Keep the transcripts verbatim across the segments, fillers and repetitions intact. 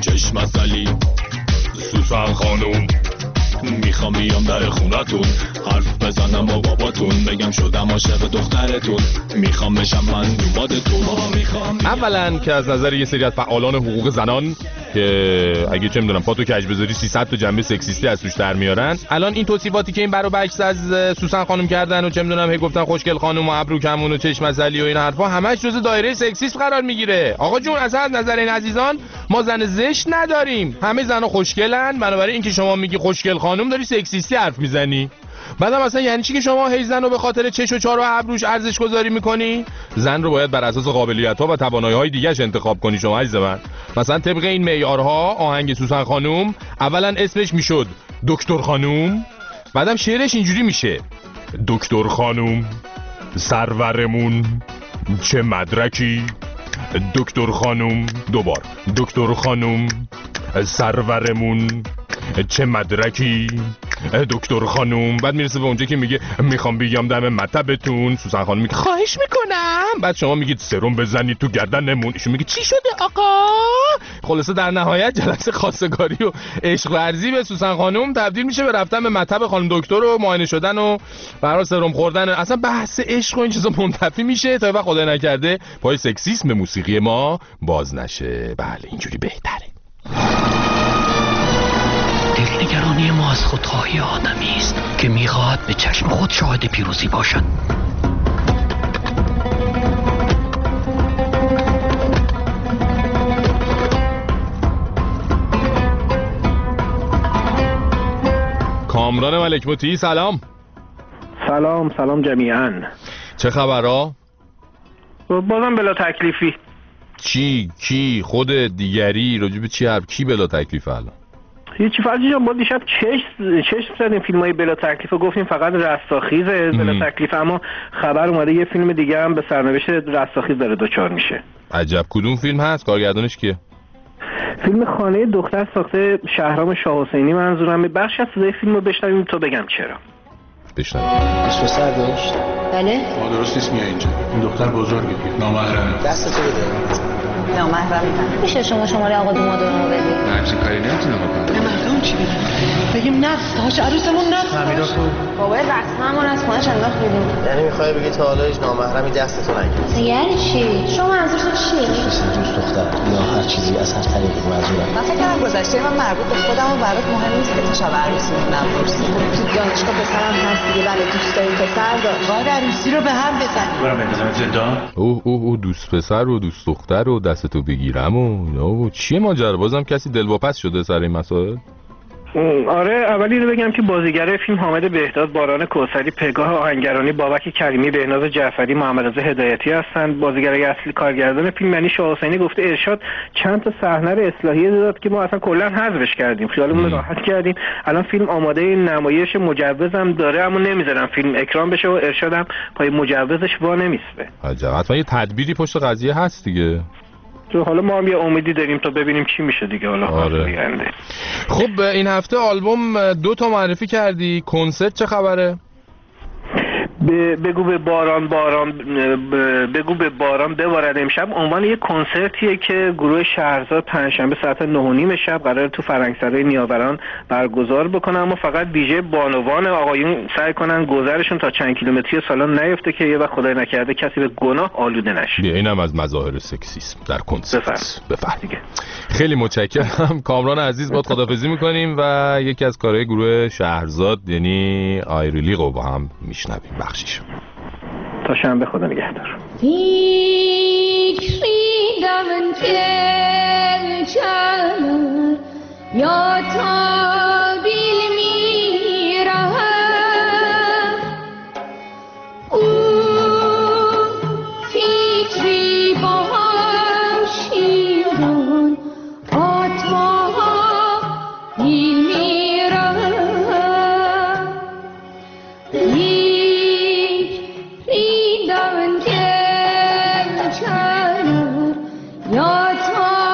چشم ازلی سوسن خانوم، میخوام بیام در خونتون حرف بزنم با باباتون، بگم شدم عاشق دخترتون، میخوام بشم من دومادتون. اولا که از نظر یه سری از فعالان حقوق زنان که اگه چه میدونم پاتو کج بذاری سیصد تا جنبه سکسیستی از توش در میارن، الان این توصیفاتی که این برو بکس از سوسن خانم کردن و چه میدونم هی گفتن خوشگل خانم و ابرو کمون و چشم ازلی و این حرفا همش جزء دایره سکسیسم قرار میگیره. آقا جون اصلا از نظر این عزیزان ما زن زشت نداریم، همه زنا خوشگلن، بنابراین اینکه شما میگی خوشگل خانم داری سکسیستی حرف میزنی. بعدم اصلا یعنی چی که شما هی زن رو به خاطر چش و چار و ابروش ارزش گذاری میکنی؟ زن رو باید بر اساس قابلیت‌ها و توانایی‌های دیگه‌اش انتخاب کنی شما عزیز من. مثلا طبق این معیارها آهنگ سوسن خانم اولا اسمش میشد دکتر خانم، بعدم شعرش اینجوری میشه دکتر خانم سرورمون چه مدرکی، دکتر خانم دوبار دکتر خانم سرورمون چه مدرکی، دکتر خانم. بعد میرسه به اونجا که میگه میخوام بیام دم مطبتون، سوسن خانم میگه خواهش میکنم، بعد شما میگید سرم بزنید تو گردنمون، ایشون میگه چی شده آقا. خلاصه در نهایت جلسه خواستگاری و عشق ورزی به سوسن خانم تبدیل میشه به رفتن به مطب خانم دکتر و معاینه شدن و برای سرم خوردن. اصلا بحث عشق و این چیزا منتفی میشه تا وقت خدا نکرده پای سکسیسم موسیقی ما باز نشه. بله اینجوری بهتره. دلنگرانی ما از خودخواهی آدمی است که میخواهد به چشم خود شاهد پیروزی باشد. کامران ملک مطیعی سلام. سلام سلام جمیعاً. چه خبرها؟ بازم بلا تکلیفی. چی کی خود دیگری راجب چی حرف کی بلا تکلیف الان؟ هیچی فرضی جان، ما دیشب چشم چشم زدیم فیلم های بلا تکلیف و گفتیم فقط رستاخیز بلا تکلیف، اما خبر اومده یه فیلم دیگه هم به سرنوشت رستاخیز داره دوچار میشه. عجب. کدوم فیلم هست؟ کارگردانش کیه؟ فیلم خانه دختر ساخته شهرام شاه حسینی. منظورم بخش از صدای فیلم رو بشنویم تو بگم چرا. بشنویم. دوست پسر داشت؟ بله؟ ما درست نیست میای اینجا. این دختر بزرگه، نامحرمه. دستتو بده. نامحرمه. میشه شما شماره آقا دومادون رو بدید؟ نه همچین کاری نمیتونم بکنم. به مردم چی بگیم؟ بگیم نفت هاش عروسمون نفت همینا خوب. بابای رسممون از خونش انداخت بیرون. یعنی میخوای بگی تا حالا هیچ نامحرمی دستتو نگرفت؟ یعنی چی؟ شما منظورتون چیه؟ کسی دوست دختر یا هر چیزی از هر طریقی منظورم. من فکر کنم گذشته من مربوط به خودم و برات مهم نیست که تو شب عروسیمون نپرسی. تو دانشگاه پسرم هست دیگه، بله دوست داری پسر دار. باید عروسی رو به هم بزنی. برام بندازم زندان. اوه اوه اوه دوست پسر و دوست دختر و دستتو بگیرم و اوه چیه ماجرا؟ بازم کسی دلواپس شده سر این مسائل؟ آره اولی رو بگم که بازیگرای فیلم حامد بهداد، باران کوثری، پگاه آهنگرانی، بابک کریمی، بهناز جعفری، محمد رضا هدایتی هستند. بازیگرای اصلی کارگردان فیلم یعنی شاه حسینی گفته ارشاد چند تا صحنه رو اصلاحیه داد که ما اصلا کلا حذفش کردیم، خیالمون راحت کردیم. الان فیلم آماده نمایش مجوزم داره اما نمیذارن فیلم اکران بشه و ارشادم پای مجوزش وا نمیسته. عجب. حتما یه تدبیری پشت قضیه هست دیگه. تو حالا ما هم یه امیدی داریم تا ببینیم چی میشه دیگه. حالا آره. خب این هفته آلبوم دو تا معرفی کردی، کنسرت چه خبره؟ بگو به باران باران بگو به باران ببارد امشب عنوان یک کنسرتیه که گروه شهرزاد پنجشنبه ساعت نه و نیم شب قرار تو فرنگسرای نیاوران برگزار بکنن، اما فقط ویژه بانوان آقایون سعی کنن گذرشون تا چند کیلومتری سالن نیفته که یه وقت خدای نکرده کسی به گناه آلوده نشه. اینم از مظاهر سکسیسم در کنسرت. بفرم دیگه. خیلی متشکرم کامران عزیز، باهات خداحافظی میکنیم و یکی از کارهای گروه شهرزاد یعنی آیریلیق رو با هم میشنویم. بخشیشو تا شنبه خدا نگهدار. فکری دمن چلچل یا تا بیل میرم او فکری با هم شیران آتما بیل میرم یا تا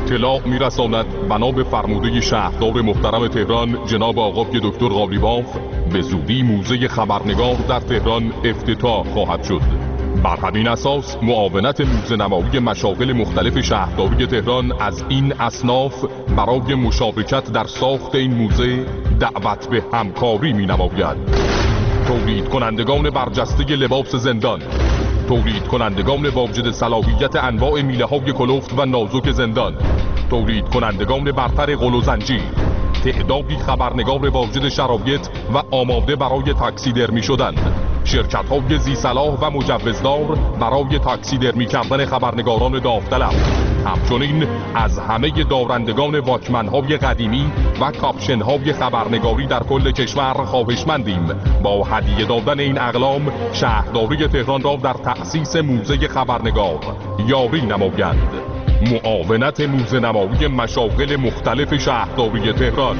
اطلاع میرساند بنا به فرموده شهردار محترم تهران جناب آقای دکتر قالیباف به زودی موزه خبرنگار در تهران افتتاح خواهد شد. بر همین اساس معاونت موزه نمایی مشاغل مختلف شهرداری تهران از این اصناف برای مشارکت در ساخت این موزه دعوت به همکاری می نماید. تولید کنندگان برجسته لباس زندان، تولید کنندگان واجد صلاحیت انواع میله های کلفت و نازک زندان، تولید کنندگان برتر غل و زنجیر، تعدادی خبرنگار واجد شرایط و آماده برای تاکسیدرمی شدن، شرکت های زی صلاح و مجوزدار برای تاکسیدرمی کردن خبرنگاران داوطلب. همچنین از همه دارندگان واکمن های قدیمی و کاپشن های خبرنگاری در کل کشور خواهشمندیم با هدیه دادن این اقلام شهرداری تهران را در تأسیس موزه خبرنگار یاری نمایند. معاونت موزه نمایی مشاغل مختلف شهرداری تهران.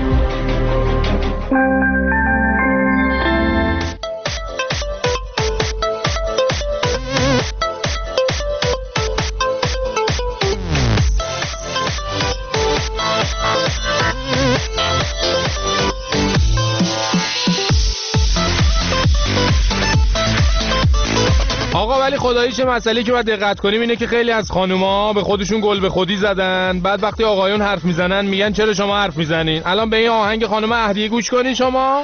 آقا ولی خداییش مسئله که باید دقت کنیم اینه که خیلی از خانوما به خودشون گل به خودی زدن، بعد وقتی آقایون حرف میزنن میگن چرا شما حرف میزنین. الان به این آهنگ خانم اهدیه گوش کنین شما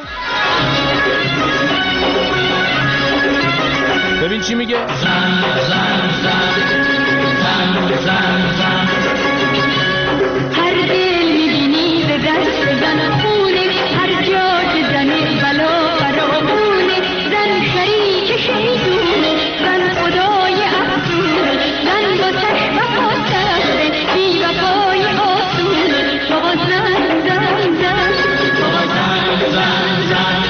ببین چی میگه. زن زن زن زن زن زن هر دل میبینی به دست زن خونه، هر جا که زنی بلا فراغونه، زن شریک شیطونه، زن خدای افزونه، زن با چشم خاطره بی وفای آسونه. بابا زن زن زن بابا زن زن زن.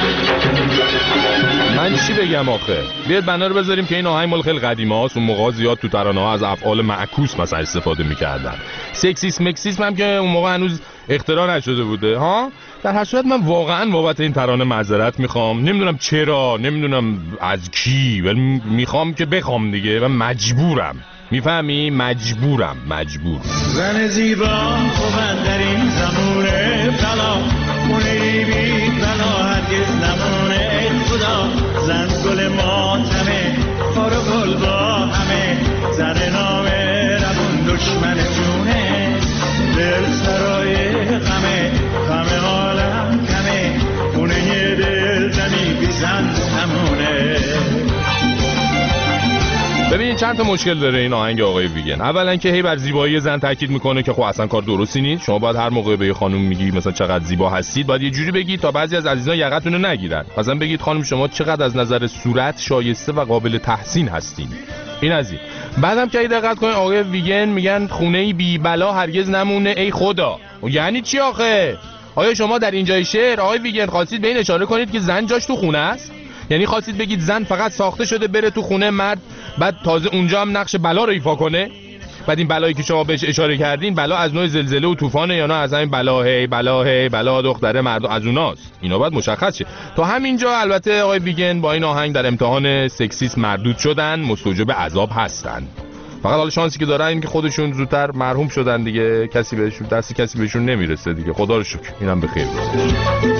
من چی بگم آخه؟ بیاد بنا رو بذاریم که این آهنگ مال خیلی قدیمه هاست. اون موقع زیاد تو ترانه‌ها از افعال معکوس مثلا استفاده می‌کردن. سکسیسم مکسیسم هم که اون موقع هنوز اختراع نشده بوده ها. در هر صورت من واقعا بابت این ترانه معذرت میخوام. نمیدونم چرا، نمیدونم از کی، ولی میخوام که بخوام دیگه و مجبورم. میفهمی؟ مجبورم مجبور. زن زیبا خوبن در این زمونه بلا، خونه بی بلا هرگز نمونه. خدا زن گل ماتمه، خار و گل با همه، زن نامه رمون دشمن جونه. دل سرای غمه، غم عالم کمه، خونه دل زنی بی زن نمونه. ببینید چند تا مشکل داره این آهنگ آقای ویگن. اولا که هی بر زیبایی زن تاکید میکنه که خب اصلا کار درستی نیست. شما باید هر موقع به یه خانم میگی مثلا چقدر زیبا هستید باید یه جوری بگید تا بعضی از عزیزان یقتون رو نگیرن. مثلا بگید خانم شما چقدر از نظر صورت شایسته و قابل تحسین هستین. این از این. بعدم که دقت کنید آقای ویگن میگن خونه بی بلا هرگز نمونه ای خدا. یعنی چی آخه؟ آیا شما در اینجای شعر آقای ویگن خواستید به این اشاره کنید که زن جاش تو خونه است؟ یعنی خواستید بگید زن فقط ساخته شده بره تو خونه مرد بعد تازه اونجا هم نقش بلا رو ایفا کنه؟ بعد این بلایی که شما بهش اشاره کردین بلا از نوع زلزله و طوفانه یا نه از همین بلا هی بلا هی بلا دختره مرد از اوناست؟ اینا باید مشخص شه. تا همینجا البته آقای ویگن با این آهنگ در امتحان سکسیسم مردود شدن، مستوجب عذاب هستن. فقط حالا شانسی که دارن این که خودشون زودتر مرحوم شدن دیگه، کسی بهشون دستی کسی بهشون نمیرسه دیگه. خدا رو شکر اینم بخیر باشه.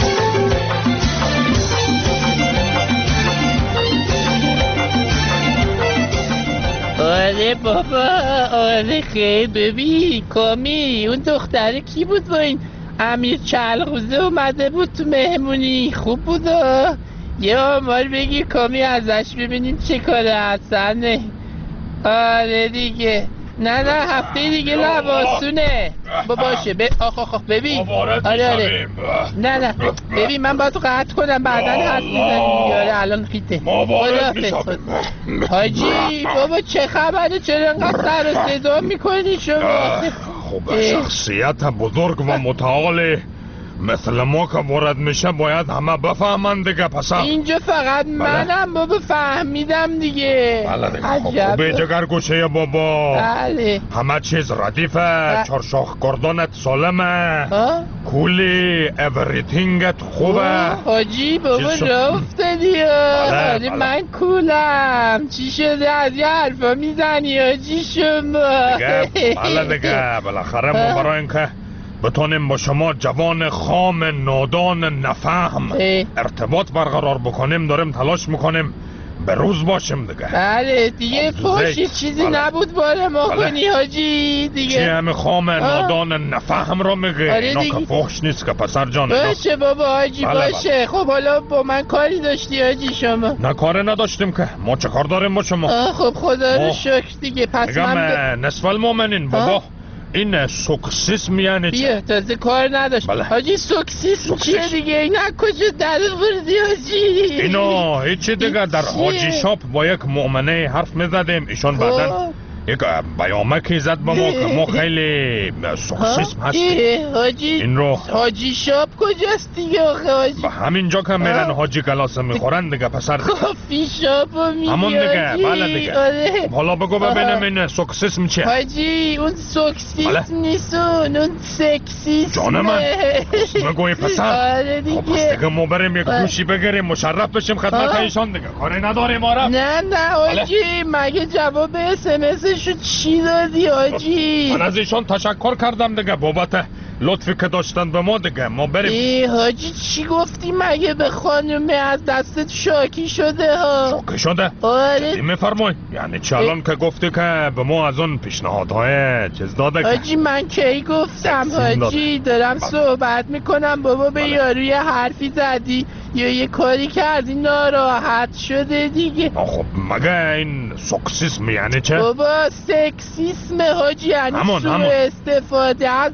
آره بابا آره خیلی. ببین کامی اون دختره کی بود با این امیر چلغوزه اومده بود تو مهمونی؟ خوب بود. یه آمار بگیر کامی ازش ببینیم چه کاره هستن. آره دیگه نه نه هفته دیگه لباسونه با باشه ب... آخ آخ ببین آره آره نه نه ببین من باید قطع کنم بعدن حرف میزنیم. آره الان خیته حاجی بابا چه خبره؟ چرا انقدر سر و صدا میکنی شما؟ خب شخصیت بزرگ و متعال مثل ما که وارد میشه باید همه بفهمن دیگه پسر. اینجا فقط منم بابا فهمیدم دیگه. بله دیگه خب خوبه جگر گوشه بابا. بله همه چیز ردیفه، چارشاخ گردانت سالمه، کولی اوریتینگت خوبه. حاجی بابا راه افتادی. آره من کولم. چی شده از یه حرفا میزنی حاجی شما؟ دیگه بله دیگه بالاخره ما برای اینکه بتونیم با شما جوان خام نادان نفهم ارتباط برقرار بکنیم داریم تلاش میکنیم به روز باشیم دیگه. بله دیگه فوشی چیزی بله. نبود باره ما بله. کنی حاجی دیگه. چی همه خام نادان نفهم را میگه؟ آره اینا که فوش نیست که پسر جان. باشه بابا حاجی بله باشه بله. خب حالا با من کاری داشتی حاجی شما؟ نه کاری نداشتیم که ما چه کار داریم با شما؟ آه خب خدا رو شکر دیگه. پس من ب... نصف المؤمنین بابا این سوکسیسم یعنی چه؟ بیا تازه کار نداشت بله. حاجی سوکسیسم چیه دیگه؟ این کجا در بردی حاجی؟ اینا هیچی دیگه در حاجی شاپ با یک مؤمنه حرف میزدیم ایشان بعدن یک بیامکی زد با ما که ما خیلی سوکسیسم هستیم. حاجی این رو حاجی شاپ کجاست دیگه آخه حاجی؟ به همینجا که میرن حاجی کلاسه میخورن دیگه پسر. کافی شاپو میگی همون دیگه بله دیگه. آره. حالا بگو ببینم این سوکسیسم چیه؟ حاجی اون سوکسیسم نیستون اون سکسیسم. جان من مگوی پسر. آره دیگه. خب پس دیگه ما بریم یک گوشی بگیریم مشرف بشیم خدمت ایشان دیگه. کاری نداریم آرم. نه نه حاجی مگه جواب اس ام اس شو چی دادی حاجی؟ من از ایشان تشکر کردم دیگه بابت لطفی که داشتن به ما دیگه. ما بریم. ای حاجی چی گفتی مگه به خانومه از دستت شاکی شده ها؟ شاکی شده؟ آره میفرمای یعنی چه الان که گفتی که به ما از اون پیشنهادهای چیز داده؟ حاجی من کی گفتم حاجی؟ دارم صحبت میکنم بابا به یاروی حرفی زدی یا یه کاری کردی ناراحت شده دیگه. خب مگه این سوکسیسم یعنی چه؟ بابا سکسیسم حاجی یعنی سوء استفاده از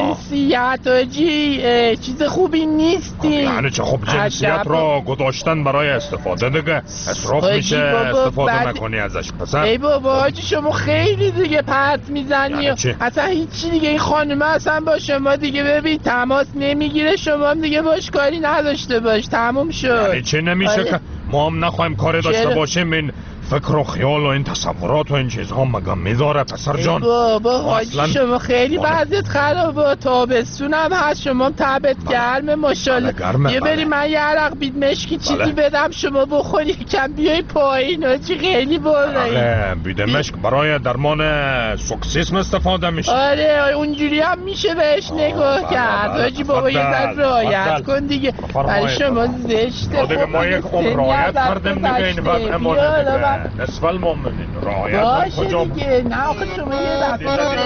جنسیت حاجی. چیز خوبی نیستی. یعنی چه؟ خب جنسیت را گذاشتن برای استفاده دیگه اصراف میشه استفاده نکنی ازش پسر. ای بابا حاجی شما خیلی دیگه پرت میزنی یعنی اصلا هیچی دیگه. این خانومه اصلا با شما دیگه ببین تماس نمیگیره شما هم دیگه باش کاری نداشته باش تموم شد. یعنی چه نمیشه آره. که ما هم نخواهیم کاری داشته باشیم این فکر و خیال و این تصورات و این چیزها مگه میذاره پسر جان؟ بابا حاجی شما خیلی وضعیت خرابه. تابستون هم هست شما هم تبت گرمه ماشاءالله. یه بری من یه عرق بید مشکی چیزی بله. بدم شما بخوری کم بیای پایین حاجی خیلی باره. آره بید مشک برای درمان سوکسیسم استفاده میشه. آره اونجوری هم میشه بهش نگاه کرد حاجی. بابا یه ذره رعایت کن دیگه برای شما زشته. دیگه ما یک عمر رعایت کردیم دیگه این وضع ما دیگه. نصف المؤمنین رعایت باشه کجا دیگه. نه آخه شما یه دفعه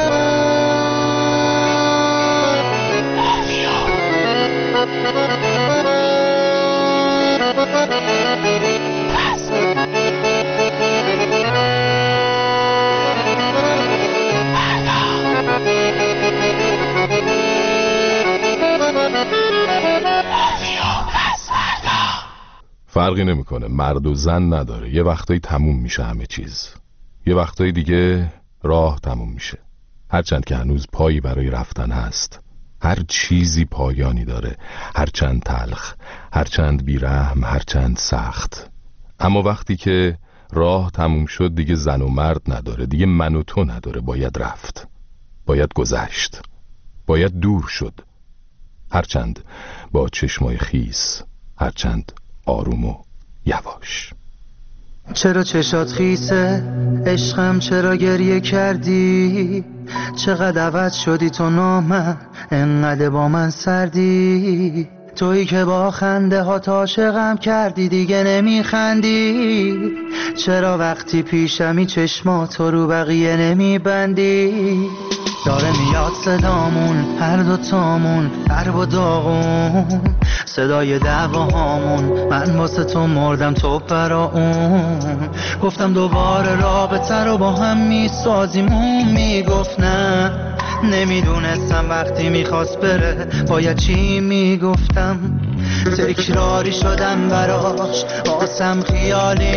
فرقی نمیکنه مرد و زن نداره. یه وقتایی تموم میشه همه چیز، یه وقتایی دیگه راه تموم میشه. هرچند که هنوز پایی برای رفتن هست. هر چیزی پایانی داره، هرچند تلخ، هرچند بیرحم، هرچند سخت. اما وقتی که راه تموم شد دیگه زن و مرد نداره، دیگه من و تو نداره. باید رفت، باید گذشت، باید دور شد. هرچند با چشمای خیس، هرچند آروم و یواش. چرا چشات خیسه عشقم، چرا گریه کردی؟ چقدر عوض شدی تو نامم، انقدر با من سردی. تویی که با خنده ها عاشقم کردی دیگه نمیخندی. چرا وقتی پیشمی چشماتو رو بقیه نمیبندی؟ داره میاد صدامون هر دو تامون قرب و داغون، صدای دعواهامون من واسه تو مردم تو برا اون. گفتم دوباره رابطه رو با هم میسازیم، اون میگفت نه. نمیدونستم وقتی میخواست بره باید چی میگفتم. تکراری شدم براش واسم خیالی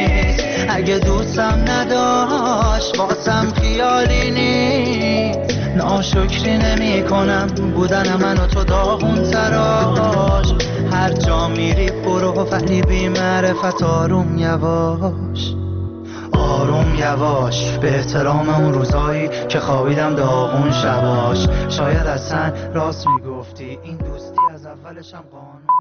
نیست. اگه دوستم نداشت واسم خیالی نیست. ناشکری نمی کنم بودن من و تو داغون تراش. هر جا میری برو ولی بی معرفت آروم یواش آروم یواش، به احترام اون روزایی که خوابیدم داغون شباش. شاید اصلا راست میگفتی این دوستی از اولشم قانون